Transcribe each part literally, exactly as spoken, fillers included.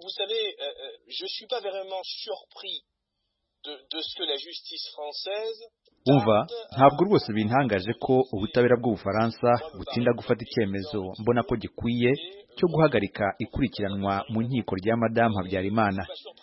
vous savez, euh, je suis pas vraiment surpris de, de ce que la justice française umva ntabwo rwose bintangaje ko ubutabera bw'Ubufaransa butinda gufata icyemezo mbona ko gikwiye cyo guhagarika ikurikiranwa mu nkiko rya Madame Habyarimana.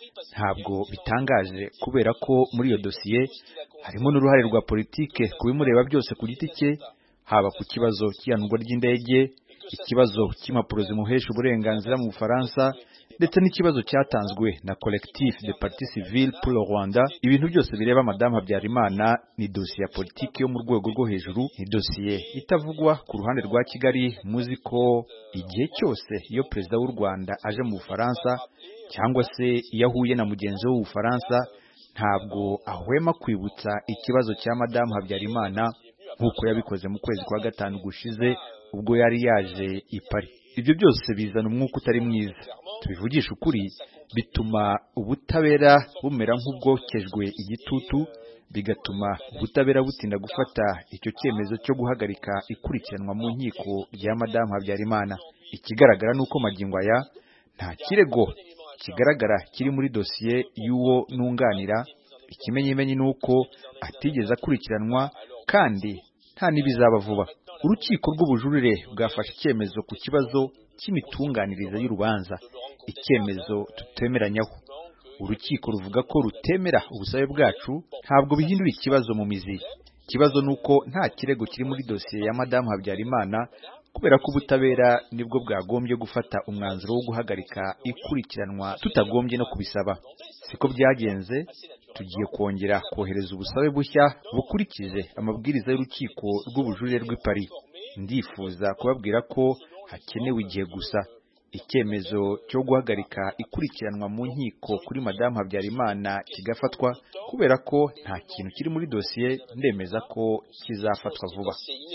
Ntabwo bitangaje kubera ko muri iyo dosiye harimo n'uruhare rwa politike kubimureba byose ku giti cye, haba ku kibazo cy'ihanurwa ry'indege, ikibazo cy'impapuro zimuhesha uburenganzira mu Bufaransa, ndetse n'ikibazo cyatanzwe na Collectif de Partis Civils pour le Rwanda. Ibintu byose bireba Madame Habyarimana ni dosiye ya politiki yo mu rwego rwo hejuru, ni dosiye itavugwa ku ruhande rwa Kigali. Muzi ko igihe cyose iyo perezida w'u Rwanda aje mu Bufaransa cyangwa se iyo ahuye na mugenzi we w'Ubufaransa, ntabwo ahwema kwibutsa ikibazo cya Madame Habyarimana nk'uko yabikoze mu kwezi kwa gatanu gushize ubwo yari yaje i Paris. Ibyo byose bizana umwuka utari mwiza. Tubivugisha ukuri, bituma ubutabera bumera nk'ubwokejwe igitutu, bigatuma ubutabera butinda gufata icyo cyemezo cyo guhagarika ikurikiranwa mu nkiko rya Madame Habyarimana. Ikigaragara nuko magingo aya nta kirego kigaragara kiri muri dosiye y'uwo nunganira. Ikimenyimenyi nuko atigeze akurikiranwa kandi nta n'ibizaba vuba. Urukiko rw'ubujurire bwafashe icyemezo ku kibazo cy'imitunganirize y'urubanza, icyemezo tutemeranyaho. Urukiko ruvuga ko rutemera ubusabe bwacu, ntabwo bihindura ikibazo mu mizi. Ikibazo nuko nta kirego kiri muri dosiye ya Madame Habyarimana, kubera ko ubutabera nibwo bwagombye gufata umwanzuro wo guhagarika ikurikiranwa tutagombye no kubisaba. Siko byagenze. Tugiye kongera kohereza ubusabe bushya bukurikije amabwiriza y'urukiko rw'ubujurire rw'i Paris. Ndifuza kubabwira ko hakenewe igihe gusa. Icyemezo cyo guhagarika ikurikiranwa mu nkiko kuri Madame Habyarimana kigafatwa, kubera ko nta kintu kiri muri dosiye, ndemeza ko kizafatwa vuba.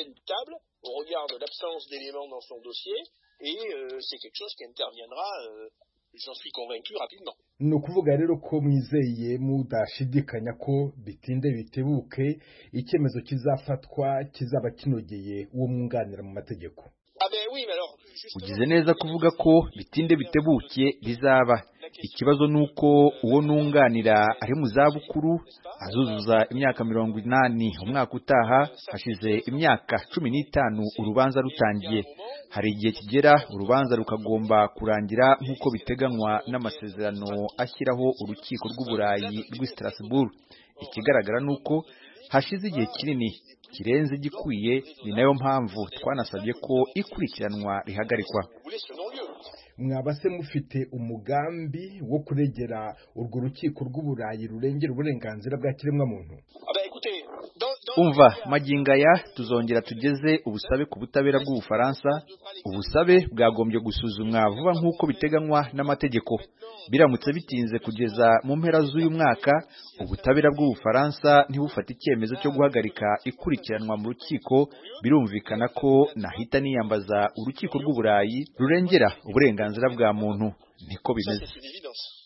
Au regard de l'absence d'éléments dans son dossier, et euh, c'est quelque chose qui interviendra, euh, j'en suis convaincu, rapidement. Ni ukuvuga rero ko mwizeye mudashidikanya ko bitinde bitebuke icyemezo kizafatwa kizaba kinogeye uwo mwunganira mu mategeko. Ah ben oui, mais alors, ugize neza kuvuga ko bitinde bitebuke bizaba. Ikibazo nuko uwo nunganira ari mu zabukuru, azuzuza imyaka mirongo inani umwaka utaha, hashize imyaka cumi n'itanu urubanza rutangiye. Hari igihe kigera urubanza rukagomba kurangira nk'uko biteganywa n'amasezerano ashyiraho urukiko rw'uburayi rw'i Strasbourg. Ikigaragara nuko hashize igihe kinini kirenze gikwiye, ni nayo mpamvu twanasabye ko ikurikiranwa rihagarikwa. Mwaba se mufite umugambi wo kuregera urwo rukiko rw'uburayi rurengera uburenganzira bwa kiremwa muntu? Umva magingo aya tuzongera tugeze ubusabe ku butabera bw'Ubufaransa. Ubusabe bwagombye gusuzumwa vuba nk'uko biteganywa n'amategeko. Biramutse bitinze kugeza mu mpera z'uyu mwaka, ubutabera bw'Ubufaransa ntibufata icyemezo cyo guhagarika ikurikiranwa mu rukiko, birumvikana ko nahita niyambaza urukiko rw'uburayi rurengera uburenganzira bwa muntu. Niko bimeze.